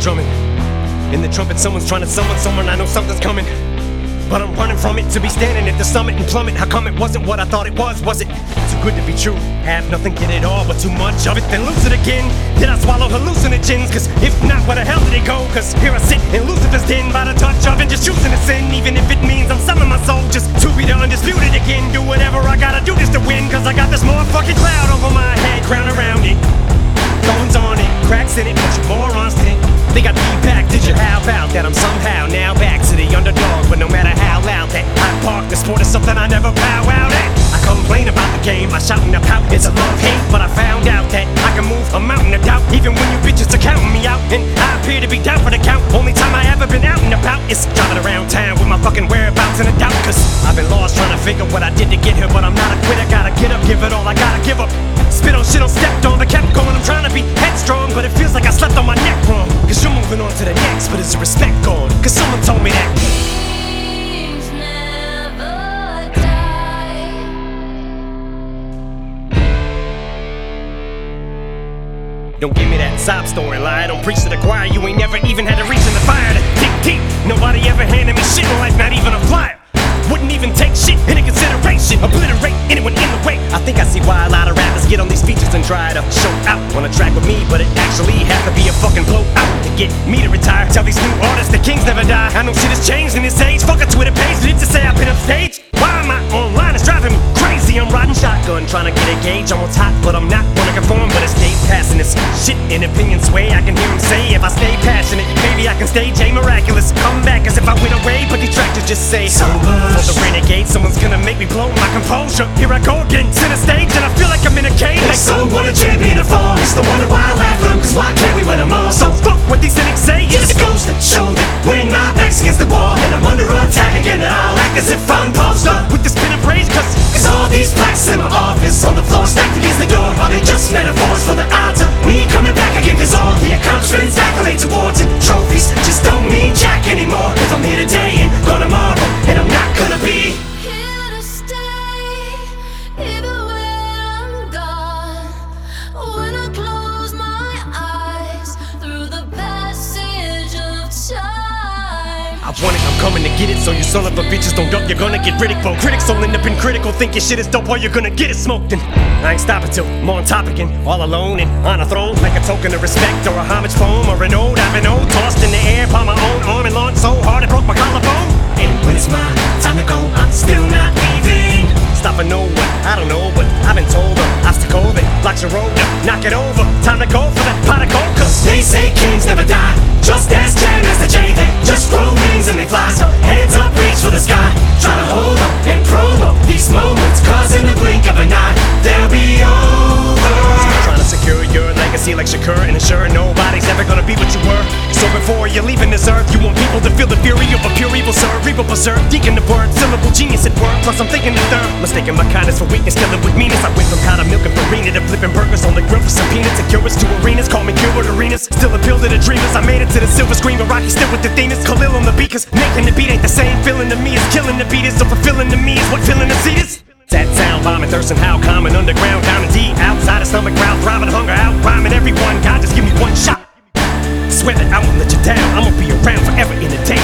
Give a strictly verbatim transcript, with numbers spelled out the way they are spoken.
drumming. In the trumpet, someone's trying to summon someone. I know something's coming, but I'm running from it. To be standing at the summit and plummet. How come it wasn't what I thought it was? Was it too good to be true? Have nothing, get it all, but too much of it, then lose it again. Did I swallow hallucinogens? Cause if not, where the hell did it go? Cause here I sit in Lucifer's den by the touch of it, just choosing to sin. Even if it means I'm selling my soul just to be the undisputed again. Do whatever I gotta do just to win. Cause I got this motherfucking cloud over my head, crown around it, thorns on it, cracks in it, but you morons didn't think I'd be back, did you? How about that I'm somehow now back to the underdog? But no matter how loud that I park, the sport is something I never bow out at. I complain about the game, I shout and I pout, it's a love-hate. But I found out that I can move a mountain of doubt, even when you bitches are counting me out. And I appear to be down for the count. Only time I ever been out and about is driving around town with my fucking whereabouts in a doubt. Cause I've been lost trying to figure what I did to get here, but I'm not a quitter. Gotta get up, give it all, I gotta give up. Spit on shit on stepped on, but kept going. I'm trying to be headstrong, but it feels like I slept on my neck wrong. Cause you're moving on to the next, but is the respect gone? Cause someone told me that Dreams never die. Don't give me that sob story lie. Don't preach to the choir. You ain't never even had to reach in the fire to dig deep. Nobody ever handed me shit in life, not even a flyer. Wouldn't even take shit into consideration. Obliterate anyone in the way. I think I see why a lot of rappers get on these features and try to show out on a track with me, but it actually has to be a fucking blowout to get me to retire. Tell these new artists that kings never die. I know shit has changed in this age. Fuck a Twitter page, did it to say I've been upstage? Why am I online? It's driving me crazy. I'm riding shotgun, trying to get a gauge on what's hot, but I'm not wanna conform. But it's stay passing this shit in opinion sway. I can hear him say, if I stay passionate, maybe I can stay J Miraculous. Come back as if I went away, but detractors just say so much. For the renegade, someone's gonna make me blow my composure. Here I go again, center stage, and I feel like I'm in a cage. Like someone a champion to fall. It's the wonder why I laugh at them, cause why can't we win them all? So fuck what these cynics say. Just it goes to show that when my back's against the wall and I'm under attack again, and I'll act as if I'm posed up with this pin and praise, cause Cause all these plaques in my office on the floor stacked against the door, are they just metaphors for the odds of me coming back again? Cause all the accomplishments, accolades, awards, and trophies just don't mean jack anymore. If I'm here today and gone tomorrow, and I'm not gonna be Here to stay, even when I'm gone. When I close my eyes through the passage of time. I want it, I'm coming to get it. So you son of a bitches don't duck, you're gonna get ridiculed. Critics all end up in critical, think your shit is dope, or you're gonna get it smoked. And I ain't stopping till I'm on top again, all alone and on a throne, like a token of respect or a homage poem or an ode. I've been old, tossed in the air by my own arm and launched so hard it broke my collarbone. And when it's my time to go, I'm still not leaving. Stopping no one, I don't know, but I've been told an obstacle that blocks your road. Knock it over, time to go for that pot of gold. Cause they say kings never die, just as Jan as the J. They just grow wings and they fly, so hands up, reach for the sky. Try to hold up and promo these moments, cause in the blink of an eye, they'll be over. Trying to secure your legacy like Shakur and ensure nobody's ever gonna be what you were. So before you're leaving this earth, you want people to feel the fury of a pure evil cerebral berserk. Deacon the word, syllable genius at work, plus I'm thinking the third. Mistaking my kindness for weakness, killing with meanness. I went from kind of milk and farina to flipping burgers on the grill for some peanuts and cures to arenas. Call me Gilbert Arenas, still appeal to the dreamers. I made it to the silver screen, but Rocky still with the themes. Khalil on the beat, cause making the beat ain't the same feeling to me as killing the beat is. So fulfilling to me is what filling the seat is. That sound, bombing, thirsting, how common underground, down and deep, outside of stomach ground, thriving, hunger out, rhyming everyone. God, just give me one shot. Swear that I won't let you down. I'ma be around forever in the day.